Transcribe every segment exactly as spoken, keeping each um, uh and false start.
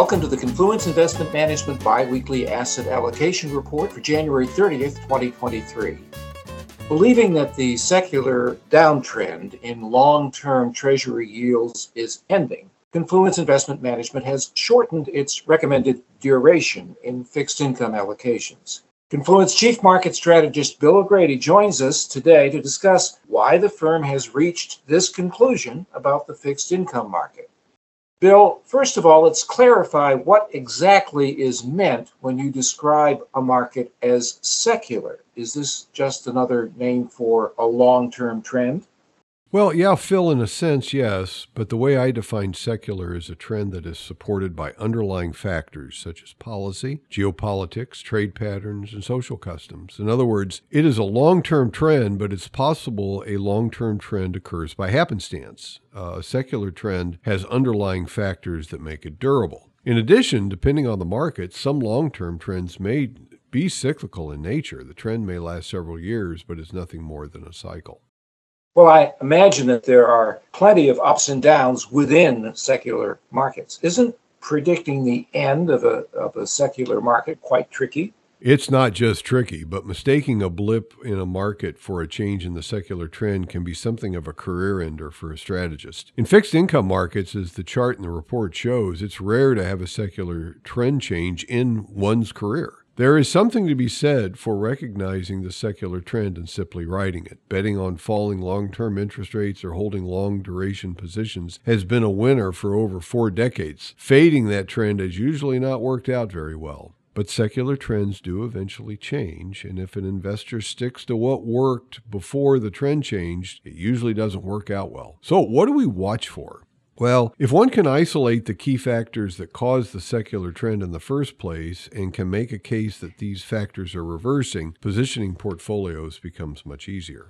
Welcome to the Confluence Investment Management Biweekly Asset Allocation Report for January thirtieth, twenty twenty-three. Believing that the secular downtrend in long-term Treasury yields is ending, Confluence Investment Management has shortened its recommended duration in fixed income allocations. Confluence Chief Market Strategist Bill O'Grady joins us today to discuss why the firm has reached this conclusion about the fixed income market. Bill, first of all, let's clarify what exactly is meant when you describe a market as secular. Is this just another name for a long-term trend? Well, yeah, Phil, in a sense, yes, but the way I define secular is a trend that is supported by underlying factors such as policy, geopolitics, trade patterns, and social customs. In other words, it is a long-term trend, but it's possible a long-term trend occurs by happenstance. Uh, a secular trend has underlying factors that make it durable. In addition, depending on the market, some long-term trends may be cyclical in nature. The trend may last several years, but is nothing more than a cycle. Well, I imagine that there are plenty of ups and downs within secular markets. Isn't predicting the end of a, of a secular market quite tricky? It's not just tricky, but mistaking a blip in a market for a change in the secular trend can be something of a career ender for a strategist. In fixed income markets, as the chart in the report shows, it's rare to have a secular trend change in one's career. There is something to be said for recognizing the secular trend and simply riding it. Betting on falling long-term interest rates or holding long-duration positions has been a winner for over four decades. Fading that trend has usually not worked out very well. But secular trends do eventually change, and if an investor sticks to what worked before the trend changed, it usually doesn't work out well. So what do we watch for? Well, if one can isolate the key factors that caused the secular trend in the first place and can make a case that these factors are reversing, positioning portfolios becomes much easier.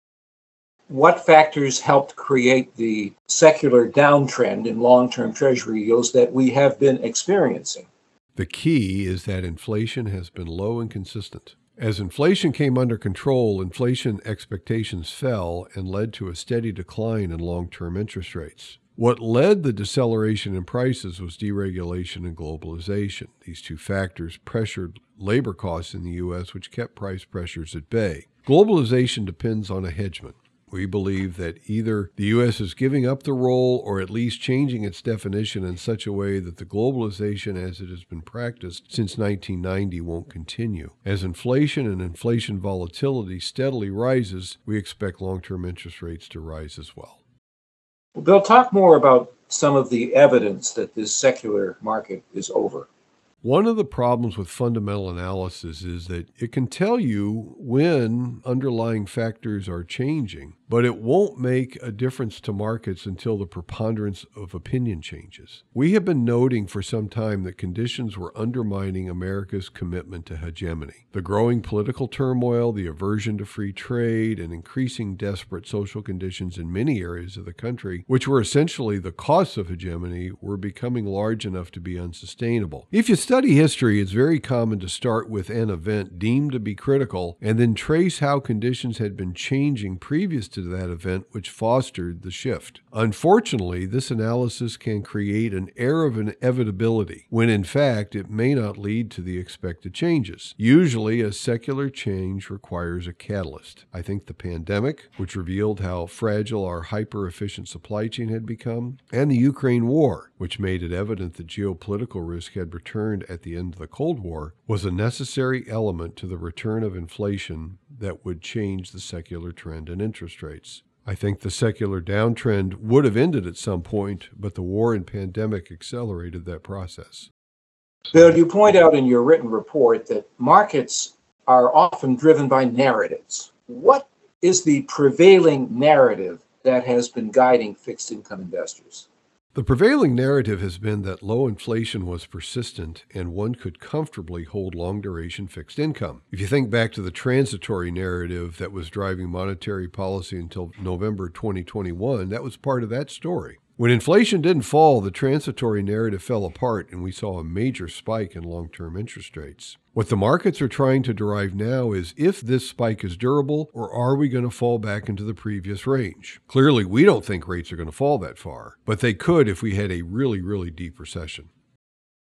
What factors helped create the secular downtrend in long-term Treasury yields that we have been experiencing? The key is that inflation has been low and consistent. As inflation came under control, inflation expectations fell and led to a steady decline in long-term interest rates. What led the deceleration in prices was deregulation and globalization. These two factors pressured labor costs in the U S, which kept price pressures at bay. Globalization depends on a hedgement. We believe that either the U S is giving up the role or at least changing its definition in such a way that the globalization as it has been practiced since nineteen ninety won't continue. As inflation and inflation volatility steadily rises, we expect long-term interest rates to rise as well. Well, Bill, talk more about some of the evidence that this secular market is over. One of the problems with fundamental analysis is that it can tell you when underlying factors are changing, but it won't make a difference to markets until the preponderance of opinion changes. We have been noting for some time that conditions were undermining America's commitment to hegemony. The growing political turmoil, the aversion to free trade, and increasing desperate social conditions in many areas of the country, which were essentially the costs of hegemony, were becoming large enough to be unsustainable. If you study history, it's very common to start with an event deemed to be critical and then trace how conditions had been changing previous to that event which fostered the shift. Unfortunately, this analysis can create an air of inevitability when in fact it may not lead to the expected changes. Usually a secular change requires a catalyst. I think the pandemic, which revealed how fragile our hyper-efficient supply chain had become, and the Ukraine war, which made it evident that geopolitical risk had returned at the end of the Cold War, was a necessary element to the return of inflation that would change the secular trend in interest rates. I think the secular downtrend would have ended at some point, but the war and pandemic accelerated that process. Bill, you point out in your written report that markets are often driven by narratives. What is the prevailing narrative that has been guiding fixed income investors? The prevailing narrative has been that low inflation was persistent and one could comfortably hold long-duration fixed income. If you think back to the transitory narrative that was driving monetary policy until November twenty twenty-one, that was part of that story. When inflation didn't fall, the transitory narrative fell apart and we saw a major spike in long-term interest rates. What the markets are trying to derive now is if this spike is durable or are we going to fall back into the previous range? Clearly, we don't think rates are going to fall that far, but they could if we had a really, really deep recession.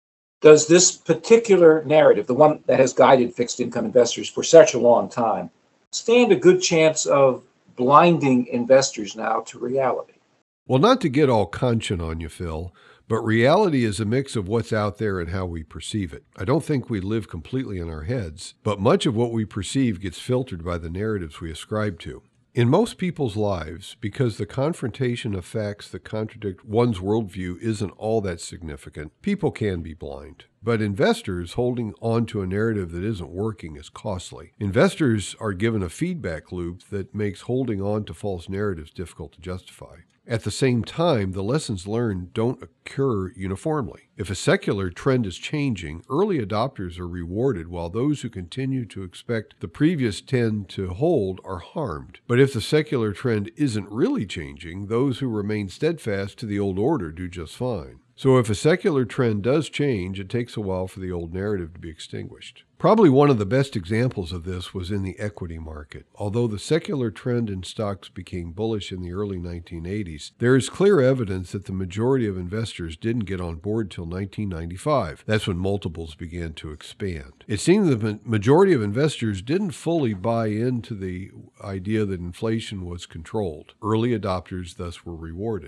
Does this particular narrative, the one that has guided fixed income investors for such a long time, stand a good chance of blinding investors now to reality? Well, not to get all conscious on you, Phil, but reality is a mix of what's out there and how we perceive it. I don't think we live completely in our heads, but much of what we perceive gets filtered by the narratives we ascribe to. In most people's lives, because the confrontation of facts that contradict one's worldview isn't all that significant, people can be blind. But investors holding on to a narrative that isn't working is costly. Investors are given a feedback loop that makes holding on to false narratives difficult to justify. At the same time, the lessons learned don't occur uniformly. If a secular trend is changing, early adopters are rewarded while those who continue to expect the previous trend to hold are harmed. But if the secular trend isn't really changing, those who remain steadfast to the old order do just fine. So if a secular trend does change, it takes a while for the old narrative to be extinguished. Probably one of the best examples of this was in the equity market. Although the secular trend in stocks became bullish in the early nineteen eighties, there is clear evidence that the majority of investors didn't get on board till nineteen ninety-five. That's when multiples began to expand. It seemed the majority of investors didn't fully buy into the idea that inflation was controlled. Early adopters thus were rewarded.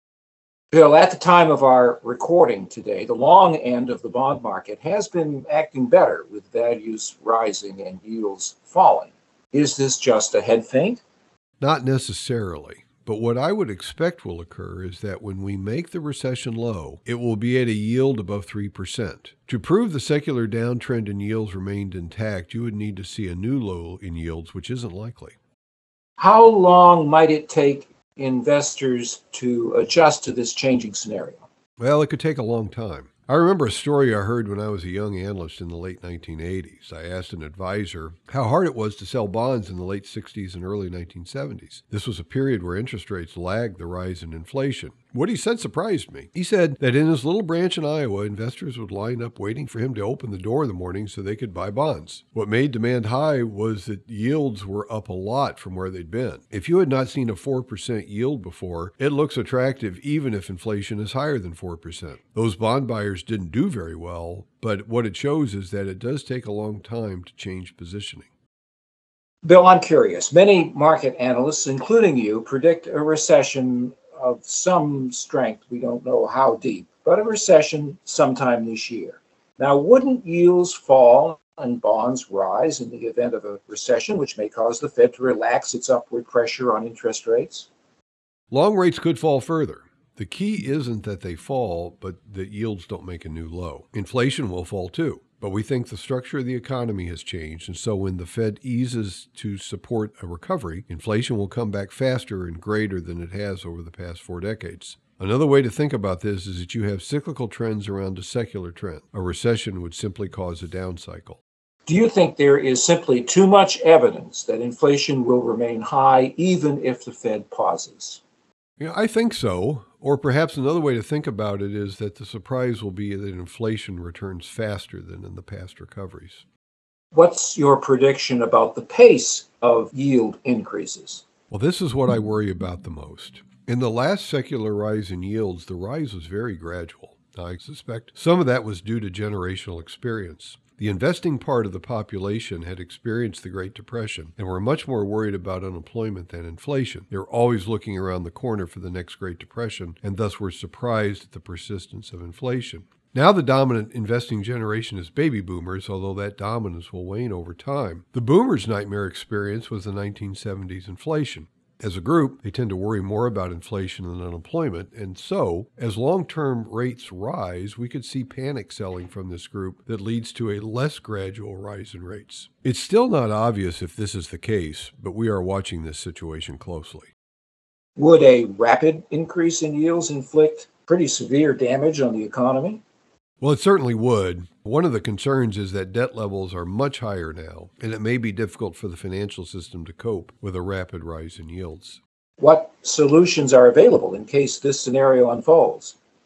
Bill, at the time of our recording today, the long end of the bond market has been acting better with values rising and yields falling. Is this just a head feint? Not necessarily. But what I would expect will occur is that when we make the recession low, it will be at a yield above three percent. To prove the secular downtrend in yields remained intact, you would need to see a new low in yields, which isn't likely. How long might it take investors to adjust to this changing scenario? Well, it could take a long time. I remember a story I heard when I was a young analyst in the late nineteen eighties. I asked an advisor how hard it was to sell bonds in the late sixties and early nineteen seventies. This was a period where interest rates lagged the rise in inflation. What he said surprised me. He said that in his little branch in Iowa, investors would line up waiting for him to open the door in the morning so they could buy bonds. What made demand high was that yields were up a lot from where they'd been. If you had not seen a four percent yield before, it looks attractive even if inflation is higher than four percent. Those bond buyers didn't do very well, but what it shows is that it does take a long time to change positioning. Bill, I'm curious. Many market analysts, including you, predict a recession of some strength. We don't know how deep, but a recession sometime this year. Now, wouldn't yields fall and bonds rise in the event of a recession, which may cause the Fed to relax its upward pressure on interest rates? Long rates could fall further. The key isn't that they fall, but that yields don't make a new low. Inflation will fall too. But we think the structure of the economy has changed, and so when the Fed eases to support a recovery, inflation will come back faster and greater than it has over the past four decades. Another way to think about this is that you have cyclical trends around a secular trend. A recession would simply cause a down cycle. Do you think there is simply too much evidence that inflation will remain high even if the Fed pauses? Yeah, I think so. Or perhaps another way to think about it is that the surprise will be that inflation returns faster than in the past recoveries. What's your prediction about the pace of yield increases? Well, this is what I worry about the most. In the last secular rise in yields, the rise was very gradual. I suspect some of that was due to generational experience. The investing part of the population had experienced the Great Depression and were much more worried about unemployment than inflation. They were always looking around the corner for the next Great Depression and thus were surprised at the persistence of inflation. Now the dominant investing generation is baby boomers, although that dominance will wane over time. The boomers' nightmare experience was the nineteen seventies inflation. As a group, they tend to worry more about inflation than unemployment, and so, as long-term rates rise, we could see panic selling from this group that leads to a less gradual rise in rates. It's still not obvious if this is the case, but we are watching this situation closely. Would a rapid increase in yields inflict pretty severe damage on the economy? Well, it certainly would. One of the concerns is that debt levels are much higher now, and it may be difficult for the financial system to cope with a rapid rise in yields. What solutions are available in case this scenario unfolds?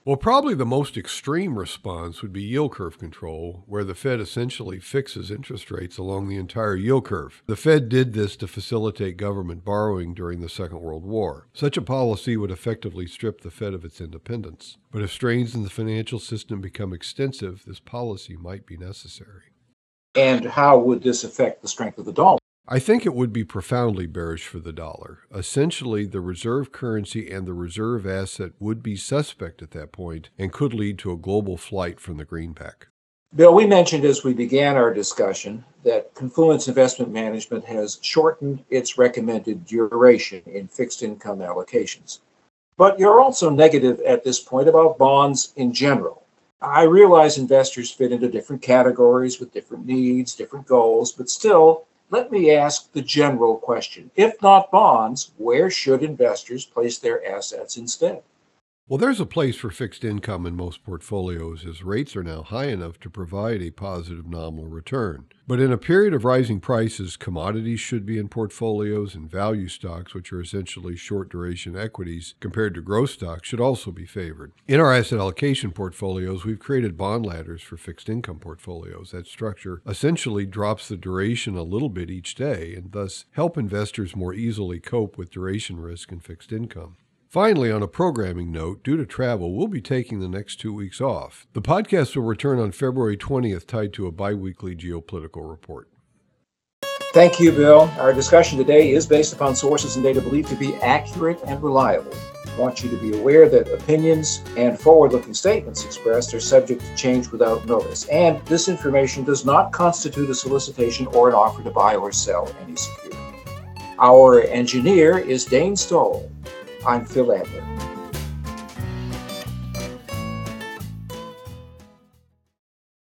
Well, probably the most extreme response would be yield curve control, where the Fed essentially fixes interest rates along the entire yield curve. The Fed did this to facilitate government borrowing during the Second World War. Such a policy would effectively strip the Fed of its independence. But if strains in the financial system become extensive, this policy might be necessary. And how would this affect the strength of the dollar? I think it would be profoundly bearish for the dollar. Essentially, the reserve currency and the reserve asset would be suspect at that point and could lead to a global flight from the greenback. Bill, we mentioned as we began our discussion that Confluence Investment Management has shortened its recommended duration in fixed income allocations. But you're also negative at this point about bonds in general. I realize investors fit into different categories with different needs, different goals, but still, let me ask the general question. If not bonds, where should investors place their assets instead? Well, there's a place for fixed income in most portfolios as rates are now high enough to provide a positive nominal return. But in a period of rising prices, commodities should be in portfolios, and value stocks, which are essentially short duration equities compared to growth stocks, should also be favored. In our asset allocation portfolios, we've created bond ladders for fixed income portfolios. That structure essentially drops the duration a little bit each day and thus help investors more easily cope with duration risk in fixed income. Finally, on a programming note, due to travel, we'll be taking the next two weeks off. The podcast will return on February twentieth, tied to a biweekly geopolitical report. Thank you, Bill. Our discussion today is based upon sources and data believed to be accurate and reliable. I want you to be aware that opinions and forward-looking statements expressed are subject to change without notice, and this information does not constitute a solicitation or an offer to buy or sell any security. Our engineer is Dane Stoll. I'm Phil Adler.